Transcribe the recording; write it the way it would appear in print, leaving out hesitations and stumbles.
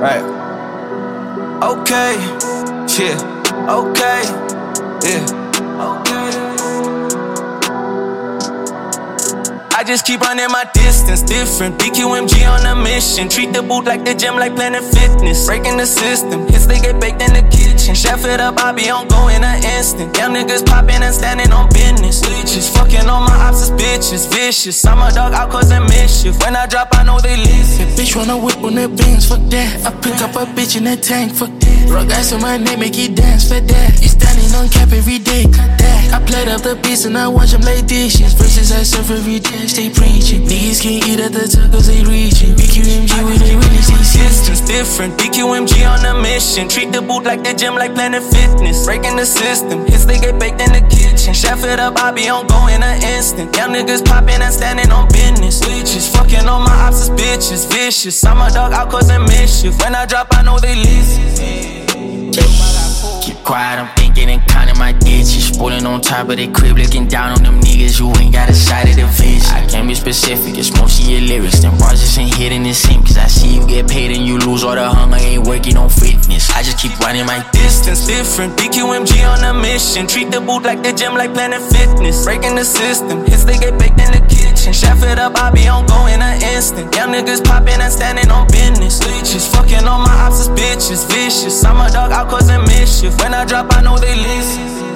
Right. Okay. Yeah. Okay. Yeah. Okay. I just keep running my distance, different. BQMG on a mission. Treat the booth like the gym, like Planet Fitness. Breaking the system, hits they get baked in the kitchen. Chef it up, I be on go in an instant. Young niggas popping and standing on business. Leeches, fucking on my ops as bitches, vicious. I'm a dog out causing mischief. When I drop, I know they listen. Bitch wanna whip on that Benz, fuck that. I pick up a bitch in that tank, fuck that. Rock ice on my neck, make it dance, for that. You standing on cap every day, cut that. I played up the beats and I watch them lay dishes. Verses I serve every day, stay preaching. Niggas can't eat at the top cause they reaching. BQMG with they really see systems different. BQMG on a mission. Treat the booth like the gym, like Planet Fitness. Breaking the system, hits they get baked in the kitchen. Chef it up, I be on go in an instant. Young niggas popping and standing on business. Leeches, fucking on my ops as bitches, vicious. I'm a dog out causing mischief. When I drop, I know they listen. Keep quiet, I'm thinking and counting my digits. Spoiling on top of the crib, looking down on them niggas. You ain't got a side of the vision. I can't be specific, it's most of your lyrics. Them bars just ain't hitting the same. Cause I see you get paid and you lose all the hunger. Ain't working on fitness. I just keep running my distance, different. BQMG on a mission. Treat the booth like the gym, like Planet Fitness. Breaking the system, hits they get baked in the kitchen. Chef it up, I be on go in an instant. Young niggas popping and standing on business. Leeches, fucking on my ops as bitches, vicious. I'm a dog out causing mischief. When I drop, I know they listen.